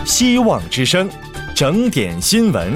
希望之声，整点新闻。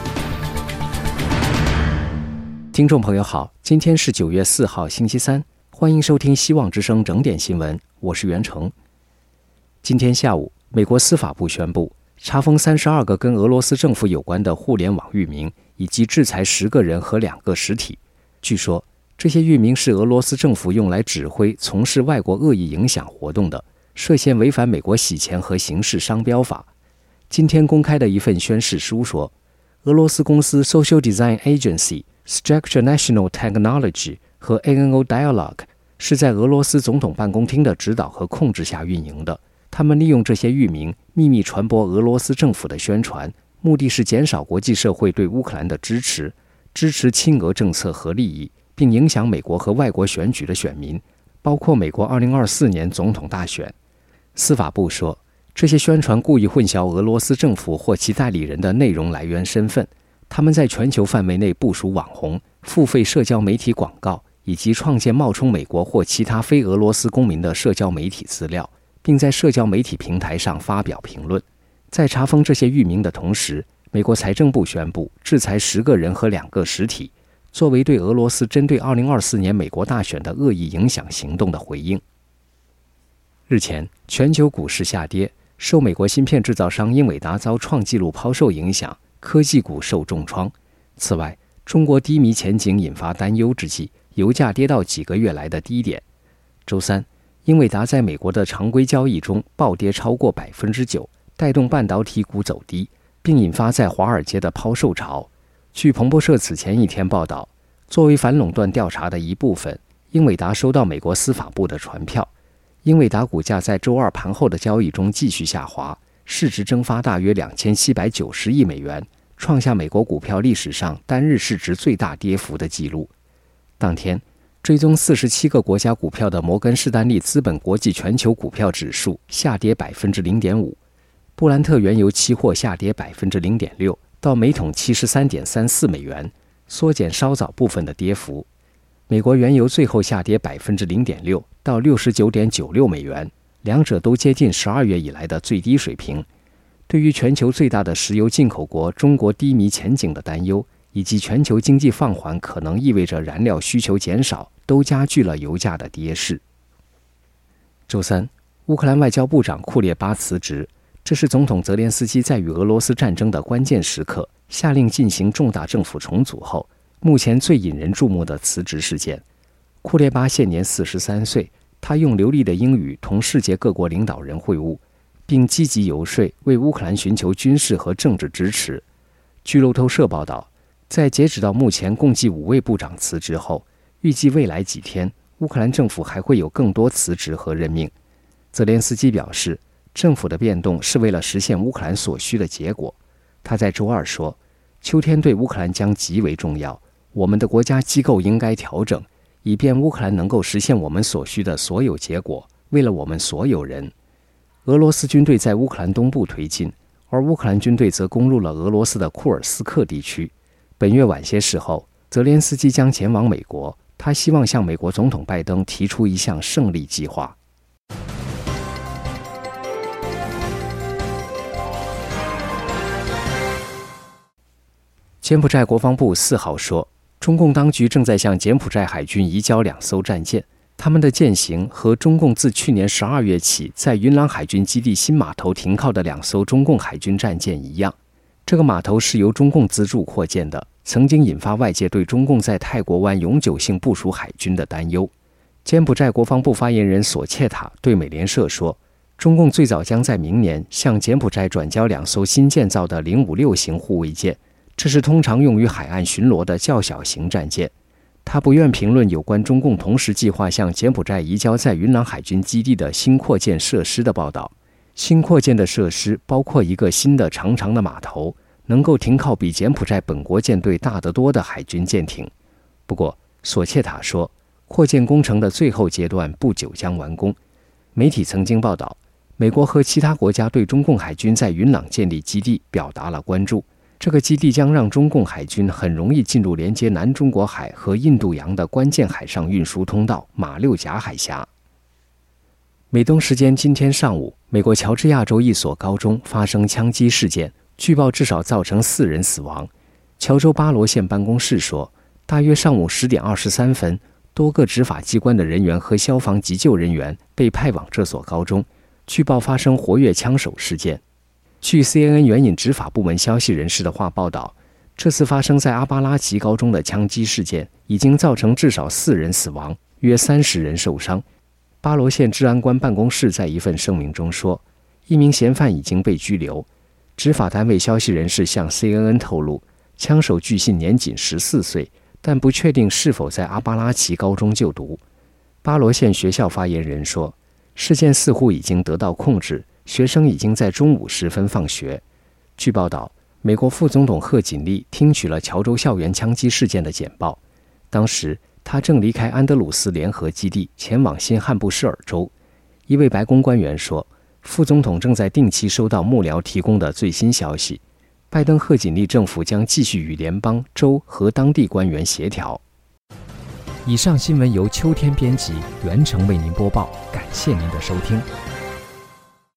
听众朋友好，今天是9月4号星期三，欢迎收听希望之声整点新闻，我是袁成。今天下午，美国司法部宣布查封32个跟俄罗斯政府有关的互联网域名，以及制裁10个人和2个实体。据说这些域名是俄罗斯政府用来指挥从事外国恶意影响活动的，涉嫌违反美国洗钱和刑事商标法。今天公开的一份宣誓书说，俄罗斯公司 Social Design Agency、Structure National Technology 和 ANO Dialog 是在俄罗斯总统办公厅的指导和控制下运营的。他们利用这些域名秘密传播俄罗斯政府的宣传，目的是减少国际社会对乌克兰的支持亲俄政策和利益，并影响美国和外国选举的选民，包括美国2024年总统大选。司法部说，这些宣传故意混淆俄罗斯政府或其代理人的内容来源身份，他们在全球范围内部署网红、付费社交媒体广告，以及创建冒充美国或其他非俄罗斯公民的社交媒体资料，并在社交媒体平台上发表评论。在查封这些域名的同时，美国财政部宣布制裁10个人和2个实体，作为对俄罗斯针对2024年美国大选的恶意影响行动的回应。日前，全球股市下跌，受美国芯片制造商英伟达遭创纪录抛售影响，科技股受重创。此外，中国低迷前景引发担忧之际，油价跌到几个月来的低点。周三，英伟达在美国的常规交易中暴跌超过 9%， 带动半导体股走低，并引发在华尔街的抛售潮。据彭博社此前一天报道，作为反垄断调查的一部分，英伟达收到美国司法部的传票。英伟达股价在周二盘后的交易中继续下滑，市值蒸发大约2790亿美元，创下美国股票历史上单日市值最大跌幅的记录。当天，追踪47个国家股票的摩根士丹利资本国际全球股票指数下跌 0.5%， 布兰特原油期货下跌 0.6%， 到每桶 73.34 美元，缩减稍早部分的跌幅。美国原油最后下跌 0.6%， 到 69.96 美元，两者都接近12月以来的最低水平。对于全球最大的石油进口国中国低迷前景的担忧，以及全球经济放缓可能意味着燃料需求减少，都加剧了油价的跌势。周三，乌克兰外交部长库列巴辞职，这是总统泽连斯基在与俄罗斯战争的关键时刻下令进行重大政府重组后，目前最引人注目的辞职事件。库列巴现年43岁，他用流利的英语同世界各国领导人会晤，并积极游说为乌克兰寻求军事和政治支持。据路透社报道，在截止到目前共计5位部长辞职后，预计未来几天乌克兰政府还会有更多辞职和任命。泽连斯基表示，政府的变动是为了实现乌克兰所需的结果。他在周二说，秋天对乌克兰将极为重要，我们的国家机构应该调整，以便乌克兰能够实现我们所需的所有结果，为了我们所有人。俄罗斯军队在乌克兰东部推进，而乌克兰军队则攻入了俄罗斯的库尔斯克地区。本月晚些时候，泽连斯基将前往美国，他希望向美国总统拜登提出一项胜利计划。柬埔寨国防部4号说，中共当局正在向柬埔寨海军移交2艘战舰，他们的舰型和中共自去年12月起在云朗海军基地新码头停靠的2艘中共海军战舰一样。这个码头是由中共资助扩建的，曾经引发外界对中共在泰国湾永久性部署海军的担忧。柬埔寨国防部发言人索切塔对美联社说，中共最早将在明年向柬埔寨转交2艘新建造的056型护卫舰，这是通常用于海岸巡逻的较小型战舰。他不愿评论有关中共同时计划向柬埔寨移交在云朗海军基地的新扩建设施的报道。新扩建的设施包括一个新的长长的码头，能够停靠比柬埔寨本国舰队大得多的海军舰艇。不过，索切塔说，扩建工程的最后阶段不久将完工。媒体曾经报道，美国和其他国家对中共海军在云朗建立基地表达了关注。这个基地将让中共海军很容易进入连接南中国海和印度洋的关键海上运输通道马六甲海峡。 美东时间今天上午，美国乔治亚州一所高中发生枪击事件，据报至少造成4人死亡。乔州巴罗县办公室说，大约上午10点23分，多个执法机关的人员和消防急救人员被派往这所高中，据报发生活跃枪手事件。据 CNN 援引执法部门消息人士的话报道，这次发生在阿巴拉奇高中的枪击事件已经造成至少4人死亡，约30人受伤。巴罗县治安官办公室在一份声明中说，一名嫌犯已经被拘留。执法单位消息人士向 CNN 透露，枪手据信年仅14岁，但不确定是否在阿巴拉奇高中就读。巴罗县学校发言人说，事件似乎已经得到控制，学生已经在中午时分放学。据报道，美国副总统贺锦丽听取了乔州校园枪击事件的简报，当时他正离开安德鲁斯联合基地前往新罕布什尔州。一位白宫官员说，副总统正在定期收到幕僚提供的最新消息，拜登贺锦丽政府将继续与联邦、州和当地官员协调。以上新闻由秋天编辑，袁成为您播报，感谢您的收听。